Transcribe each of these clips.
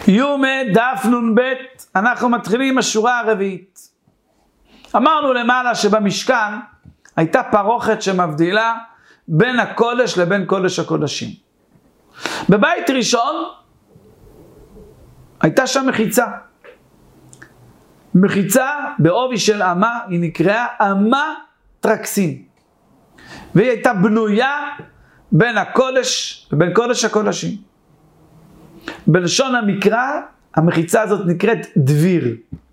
יומא דף נ"ב, אנחנו מתחילים עם השורה הרביעית. אמרנו למעלה שבמשכן הייתה פרוכת שמבדילה בין הקודש לבין קודש הקודשים. בבית ראשון הייתה שם מחיצה. מחיצה בעובי של אמה, היא נקראה אמה טרקסין. והיא הייתה בנויה בין הקודש ובין קודש הקודשים. בלשון המקרא, המחיצה הזאת נקראת דביר.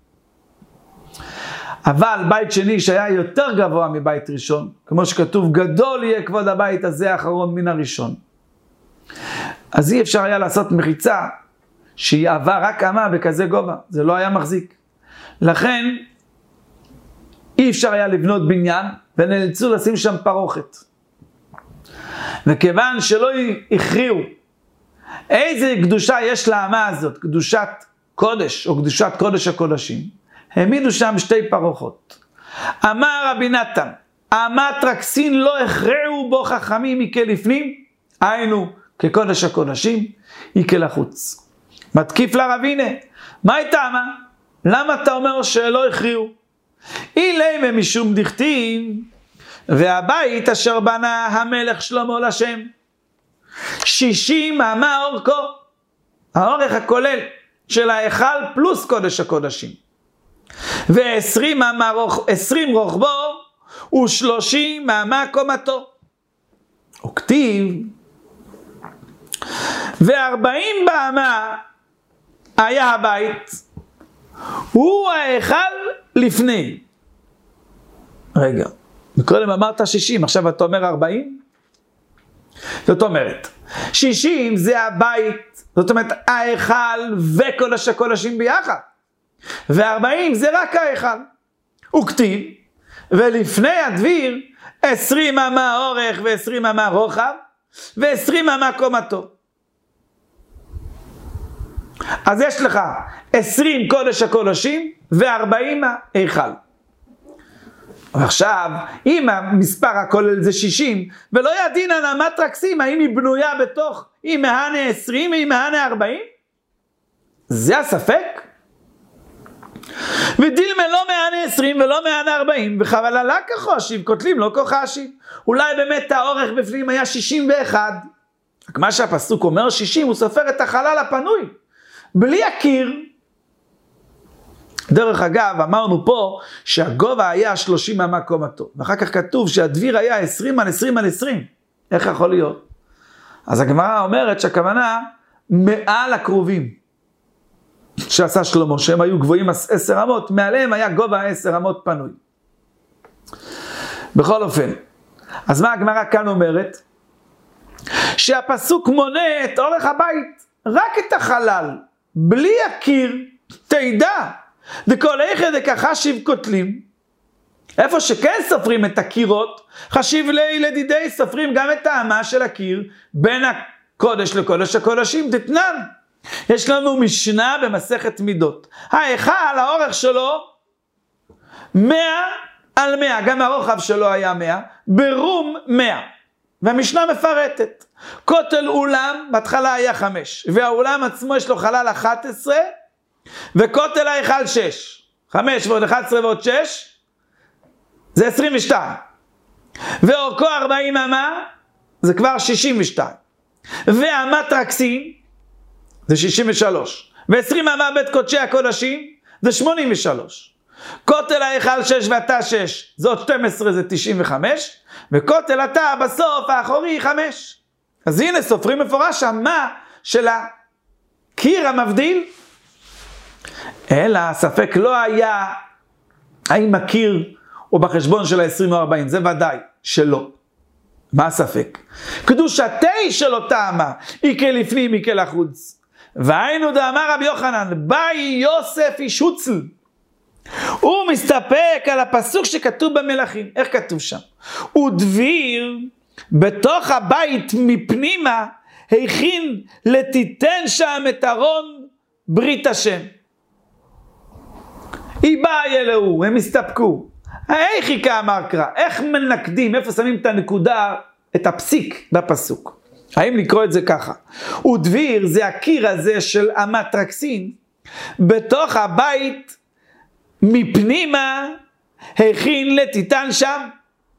אבל בית שני שהיה יותר גבוה מבית ראשון, כמו שכתוב, גדול יהיה כבוד הבית הזה האחרון מן הראשון. אז אי אפשר היה לעשות מחיצה שהיא עבה רק אמה בכזה גובה, זה לא היה מחזיק. לכן אי אפשר היה לבנות בניין, ונאלצו לשים שם פרוכת. וכיוון שלא הכריעו איזה קדושה יש לאמה הזאת, קדושת קודש או קדושת קודש הקודשים, העמידו שם שתי פרוחות. אמר רבי נתן, אמה טרקסין לא הכריעו בו חכמים מכלפנים, היינו כקודש הקודשים, היא כלחוץ. מתקיף לרבינה, מה הייתה אמה? למה אתה אומר שלא הכריעו? אילי משום דכתיב, והבית אשר בנה המלך שלמה לשם, 60 אמה אורכו, האורך הכולל של ההיכל פלוס קודש הקודשים, ו20 אמה רוחבו, ו30 אמה קומתו. וכתיב, ו40 באמה היה הבית, הוא ההיכל לפני. רגע, מקודם אמרת 60, עכשיו אתה אומר 40? זאת אומרת, 60 זה הבית, זאת אומרת ההיכל וקודש הקודשים ביחד, ו40 זה רק ההיכל. וכתיב, ולפני הדביר 20 אמה אורך ו20 אמה רוחב ו20 אמה קומתו. אז יש לך 20 קודש הקודשים ו40 ההיכל. ועכשיו, אם המספר הכולל זה 60, ולא ידין על אמה טרקסין, האם היא בנויה בתוך, היא מהנה 20, היא מהנה 40? זה הספק? ודילמה לא מהנה 20 ולא מהנה 40, וחבללה כחושיב, כותלים לא כחשיב. אולי באמת האורך בפנים היה 61. רק מה שהפסוק אומר 60, הוא סופר את החלל הפנוי, בלי הקיר. דרך אגב, אמרנו פה שהגובה היה 30 אמה קומתו, ואחר כך כתוב שהדביר היה 20 על 20 על 20. איך יכול להיות? אז הגמרא אומרת שהכוונה מעל הקרובים שעשה שלמה, שהם היו גבוהים 10 אמות, מעליהם היה גובה 10 אמות פנוי. בכל אופן, אז מה הגמרא כאן אומרת? שהפסוק מונה את אורך הבית, רק את החלל, בלי הקיר. תדע, דכל איכא דכחשיב כותלים, איפה שכן סופרים את הקירות, חשיב לדידי סופרים גם את האמה של הקיר, בין הקודש לקודש הקודשים. תתנן, יש לנו משנה במסכת מידות, ההיכל, האורך שלו 100 על 100, גם הרוחב שלו היה 100, ברום 100. והמשנה מפרטת, כותל אולם בהתחלה היה 5, והאולם עצמו יש לו חלל 11, וכותל ההיכל 6. 5 ועוד 11 ועוד 6 זה 22, ואורכו 40 אמה זה כבר 62, ואמה טרקסין זה 63, ו20 אמה בית קודשי הקודשים זה 83. כותל ההיכל 6 ואתה 6 זה עוד 12, זה 95, וכותל אתה בסוף האחורי 5. אז הנה סופרים מפורש אמה של הקיר המבדיל. אלא הספק לא היה האם הקיר או בחשבון של ה-20 או 40, זה ודאי שלא. מה הספק? קדושתי של אותה אמה, היא כלפנים, היא כלחוץ. והיינו דאמר רבי יוחנן, באי יוסף איש הוצל. הוא מסתפק על הפסוק שכתוב במלכים. איך כתוב שם? ודביר בתוך הבית מפנימה, הכין לתיתן שם את ארון ברית השם. היא באה אלוהו, הם הסתפקו. איך היא כאמר קרא? איך מנקדים, איפה שמים את הנקודה, את הפסיק בפסוק? האם לקרוא את זה ככה? ודביר זה הקיר הזה של המטרקסין, בתוך הבית מפנימה הכין לטיטן שם.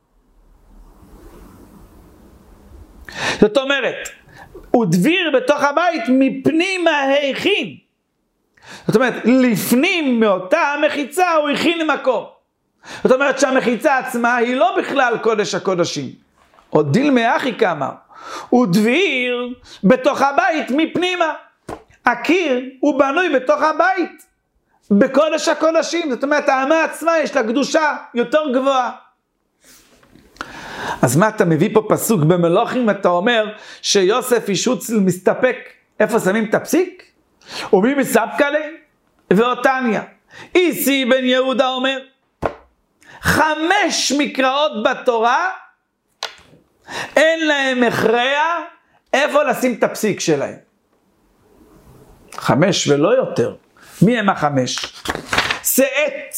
זאת אומרת, ודביר בתוך הבית מפנימה הכין. זאת אומרת, לפנים מאותה המחיצה הוא הכין למקום. זאת אומרת שהמחיצה עצמה היא לא בכלל קודש הקודשים. עוד דילמה אחי כמה. ודביר בתוך הבית מפנימה. הקיר הוא בנוי בתוך הבית, בקודש הקודשים. זאת אומרת, האמה עצמה יש לה קדושה יותר גבוהה. אז מה אתה מביא פה פסוק במלוכים, אתה אומר שיוסף איש הוצל מסתפק, איפה שמים את הפסיק? ומי מספקה לי? ואותניה. איסי בן יהודה אומר, 5 מקראות בתורה, אין להם הכרע איפה לשים את הפסיק שלהם. 5 ולא יותר. מי הם 5? שאת.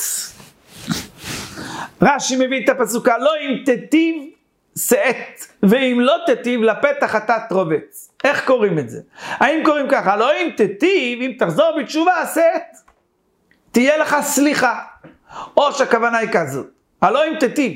רש"י מביא את הפסוקה, לא אם תטיב שאת, ואם לא תטיב לפתח אתה תרובץ. איך קוראים את זה? האם קוראים ככה? לא אם תטיב, אם תחזור בתשובה, שאת, תהיה לך סליחה. או שהכוונה היא כזאת, הלא אם תטיב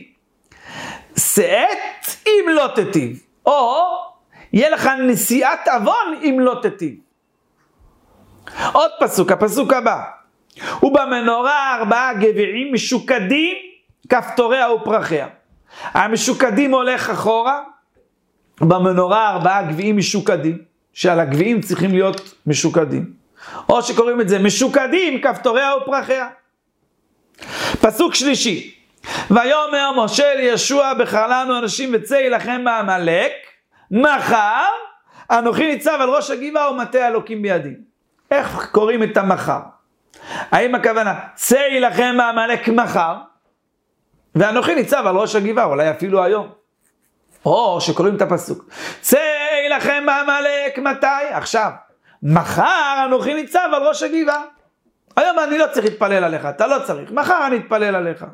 שאת אם לא תטיב, או יהיה לך נשיאת אבון אם לא תטיב. עוד פסוק, הפסוק הבא, ובמנורה 4 גביעים משוקדים כפתוריה ופרחיה. המשוקדים הולך אחורה, במנורה 4 גביעים משוקדים, שעל הגביעים צריכים להיות משוקדים, או שקוראים את זה משוקדים כפתוריה ופרחיה. פסוק שלישי, ויאמר משה לישוע בחר לנו אנשים וצא יילחם בעמלק, מחר אנוכי ניצב על ראש הגבעה ומטה אלוקים בידי. איך קוראים את המחר? האם הכוונה צא יילחם בעמלק מחר ואנוכי ניצב על ראש הגבעה, אולי אפילו היום, או שקוראים את הפסוק צא יילחם בעמלק מתי? עכשיו. מחר אנוכי ניצב על ראש הגבעה. היום אני לא צריך להתפלל עליך, אתה לא צריך, מחר אני אתפלל עליך.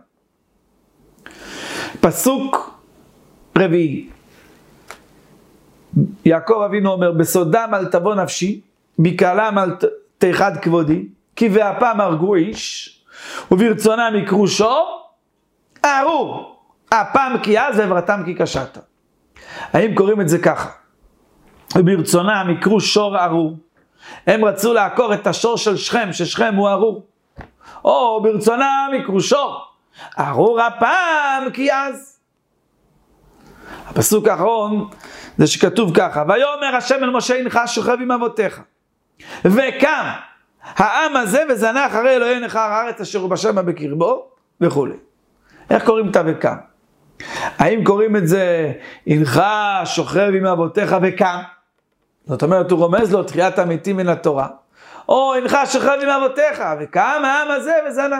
פסוק רביעי, יעקב אבינו אומר, בסודם אל תבוא נפשי, בקהלם אל תיחד כבודי, כי והפעם הרגו איש, וברצונם יקרו שור, ארור, הפעם כי אז ועברתם כי קשת. האם קוראים את זה ככה? וברצונם יקרו שור ארור, הם רצו לעקור את השור של שכם, ששכם הוא ארור. או ברצונם יקרו שור, ארור הפעם כי אז. הפסוק האחרון זה שכתוב ככה, ויאמר השם אל משה הנך שוכב עם אבותיך, וקם העם הזה וזנח אחרי אלוהי נכר הארץ אשר הוא בשמה בקרבו וכו'. איך קוראים את וקם? האם קוראים את זה הנך שוכב עם אבותיך וקם? זאת אומרת, הוא רומז לו תחיית המתים מן התורה. או הנך שוכב עם אבותיך וקם העם הזה וזנח.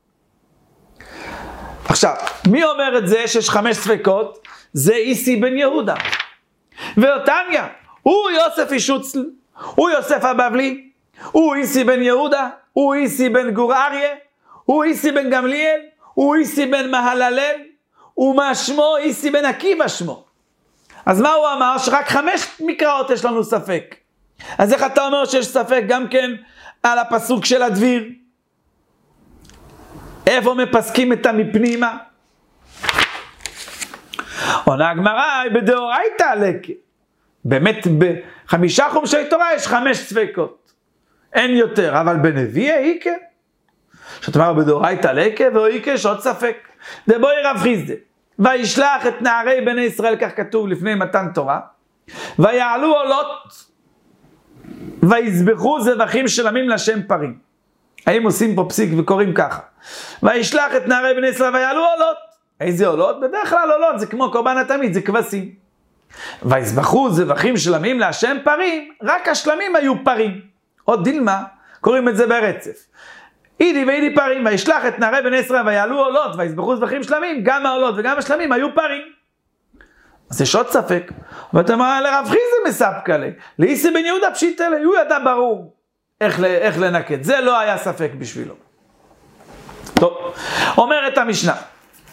עכשיו, מי אומר את זה שיש 5 ספקות? זה איסי בן יהודה. ואותניה, הוא יוסף איש הוצל, הוא יוסף הבבלי, הוא איסי בן יהודה, הוא איסי בן גור אריה, הוא איסי בן גמליאל, הוא איסי בן מהללל, ומה שמו? איסי בן עקיבא שמו. אז מה הוא אמר? שרק 5 מקראות יש לנו ספק. אז איך אתה אומר שיש ספק גם כן על הפסוק של הדביר? איפה מפסקים את המפנימה? עונה הגמרא, בדאורייתא לקה. באמת ב5 חומשי תורה יש 5 ספקות. אין יותר, אבל בנביא איקה. זאת אומרת, בדאורייתא לקה ואיקה יש עוד ספק. דבוי רב חיסדא. וישלח את נערי בני ישראל, כך כתוב לפני מתן תורה, ויעלו עולות, ויזבחו זבחים שלמים לשם פרים. האם עושים פה פסיק וקוראים ככה? וישלח את נערי בני ישראל ויעלו עולות. איזה עולות? בדרך כלל עולות, זה כמו קורבן התמיד, זה כבשים. ויזבחו זבחים שלמים לשם פרים, רק השלמים היו פרים. עוד דילמה, קוראים את זה ברצף. אידי ואידי פרים, וישלח את נערי בני ישראל ויעלו עולות, ויזבחו זבחים שלמים, גם העולות וגם השלמים היו פרים. אז יש עוד ספק, ואתה אומר, לרב חיסדא מספקא ליה, לאיסי בן יהודה פשיטא ליה, הוא ידע ברור איך לנקט, זה לא היה ספק בשבילו. טוב, אומרת המשנה,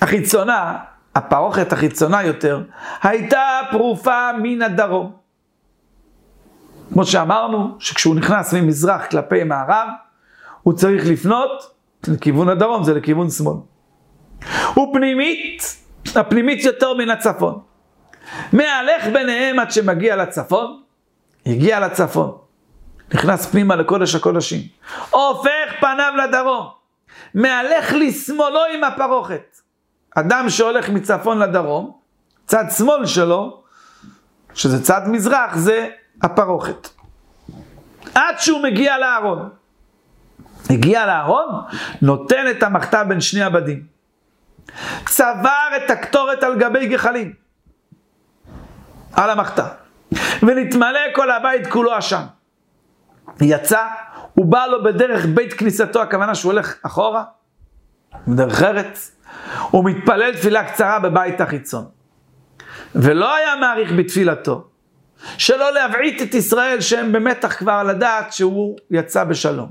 החיצונה, הפרוכת החיצונה יותר, הייתה פרופה מן הדרום. כמו שאמרנו, שכשהוא נכנס ממזרח כלפי מערב, הוא צריך לפנות לכיוון הדרום, זה לכיוון שמאל. ופנימית, הפנימית יותר מן הצפון. מהלך ביניהם עד שמגיע לצפון, הגיע לצפון. נכנס פנימה לקודש הקודשים. הופך פניו לדרום. מהלך לשמאלו עם הפרוכת. אדם שהולך מצפון לדרום, צד שמאל שלו, שזה צד מזרח, זה הפרוכת. עד שהוא מגיע לארון. הגיע לארון, נותן את המחתה בין שני הבדים. צבר את הקטורת על גבי גחלים. על המחתה. ונתמלא כל הבית כולו עשן. יצא, הוא בא לו בדרך בית כניסתו, הכוונה שהוא הולך אחורה, בדרך ארץ. הוא מתפלל תפילה קצרה בבית החיצון. ולא היה מעריך בתפילתו. שלא להבעית את ישראל שהם במתח כבר לדעת שהוא יצא בשלום.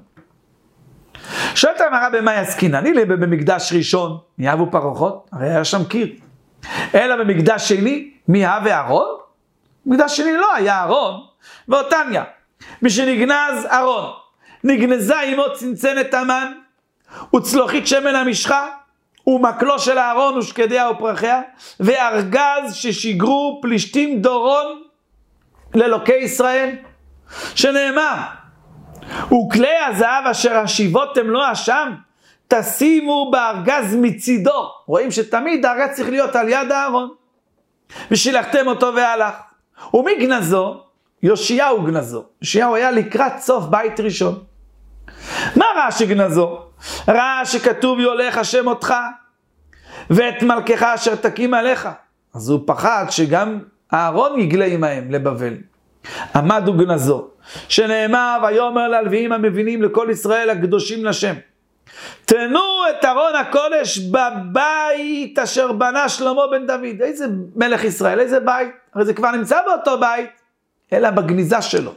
שואלת המראה במה יסקינן? אני במקדש ראשון, מי אהבו פרוחות? הרי היה שם קיר. אלא במקדש שני, מי אהב אהרון? במקדש שני לא היה אהרון, ואותניה. משנגנז אהרון, נגנזה עמו צנצנת המן, וצלוחית שמן המשחה, ומקלו של אהרון ושקדיה ופרחיה, וארגז ששיגרו פלישתים דורון לאלוקי ישראל, שנאמר, וכלי הזהב אשר השיבותם לו אשם, תשימו בארגז מצידו. רואים שתמיד הארגז צריך להיות על יד אהרון. ושילחתם אותו והלך. ומי גנזו? יאשיהו גנזו. יאשיהו היה לקראת סוף בית ראשון. מה ראה שגנזו? ראה שכתוב יולך השם אותך, ואת מלכך אשר תקים עליך. אז הוא פחד שגם אהרון יגלה עמהם לבבל. עמד וגנזו, שנאמר, ויאמר ללוויים המבינים לכל ישראל הקדושים לשם, תנו את ארון הקודש בבית אשר בנה שלמה בן דוד. איזה מלך ישראל, איזה בית? הרי זה כבר נמצא באותו בית, אלא בגניזה שלו.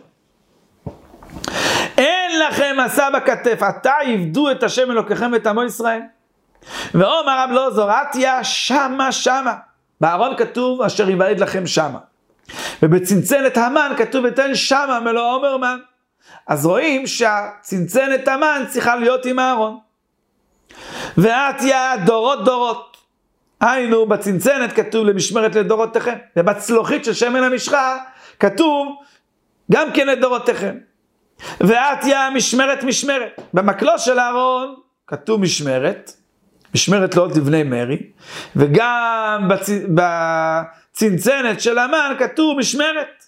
אין לכם מסע בכתף, עתה יבדו את השם אלוקיכם ואת עמו ישראל. ואומר רב אלעזר, עטיה שמה שמה. בארון כתוב אשר יוולד לכם שמה. ובצנצנת המן כתוב ותן שמה מלוא עומר מן. אז רואים שהצנצנת המן צריכה להיות עם הארון. ועטיה דורות דורות. היינו בצנצנת כתוב למשמרת לדורותיכם. ובצלוחית של שמן המשחה כתוב גם כן לדורותיכם. ועטיה משמרת משמרת. במקלו של הארון כתוב משמרת. משמרת לעוד לבני מרי. וגם בצנצנת של המן כתוב משמרת.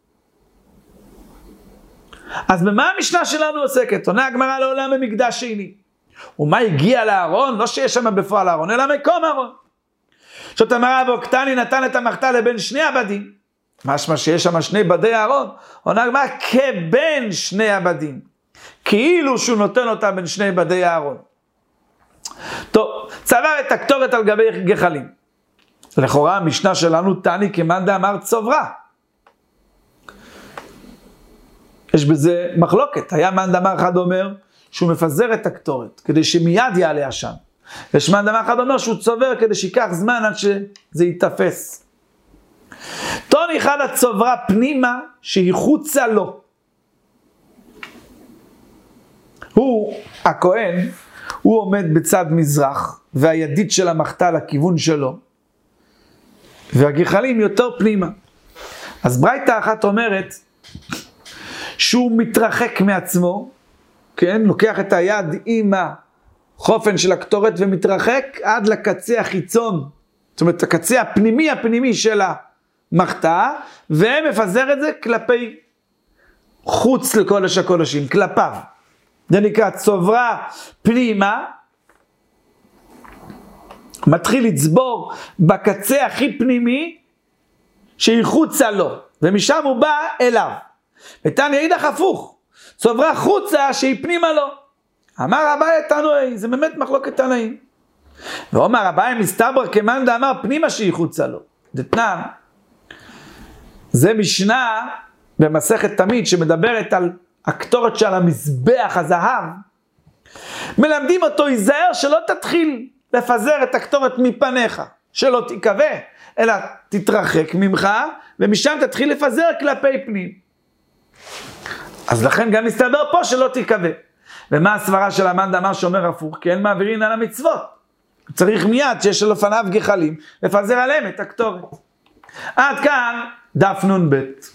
אז במה המשנה שלנו עוסקת? עונה הגמרא לעולם במקדש שני. ומה הגיע לארון? לא שיש שם בפועל הארון, אלא מקום הארון. זאת אומרת, ואוקטני נתן את המחתה לבין שני הבדים. משמע שיש שם שני בדי הארון. עונה הגמרא כבין שני הבדים. כאילו שהוא נותן אותה בין שני בדי הארון. טוב, צבר את הקטורת על גבי גחלים. לכאורה המשנה שלנו תני כמאן דאמר צוברה. יש בזה מחלוקת. היה מאן דאמר אחד אומר שהוא מפזר את הקטורת כדי שמיד יעלה עשן. יש מאן דאמר אחד אומר שהוא צובר כדי שיקח זמן עד שזה ייתפס. טון אחד הצוברה פנימה שהיא חוצה לו. הוא, הכהן, הוא עומד בצד מזרח והידית של המחתה לכיוון שלו. והגחלים יותר פנימה. אז ברייתא אחת אומרת שהוא מתרחק מעצמו, כן? לוקח את היד עם החופן של הקטורת ומתרחק עד לקצה החיצון, זאת אומרת הקצה הפנימי של המחתה, ומפזר את זה כלפי חוץ לקודש הקודשים, כלפיו. זה נקרא צוברה פנימה, מתחיל לצבור בקצה הכי פנימי שהיא חוצה לו, ומשם הוא בא אליו. ותניא אידך הפוך, צוברה חוצה שהיא פנימה לו. אמר אביי תנאי, זה באמת מחלוקת תנאים. ואומר אביי מסתבר כמאן דאמר פנימה שהיא חוצה לו. דתנן, זה משנה במסכת תמיד שמדברת על הקטורת של המזבח הזהב. מלמדים אותו, ייזהר שלא תתחיל לפזר את הקטורת מפניך, שלא תקווה, אלא תתרחק ממך, ומשם תתחיל לפזר כלפי פנים. אז לכן גם מסתבר פה שלא תיקווה. ומה הסברה של המאן דאמר שאומר הפוך? כי אין מעבירין על המצוות. צריך מיד שיש לפניו גחלים, לפזר עליהם את הקטורת. עד כאן דף נ"ב.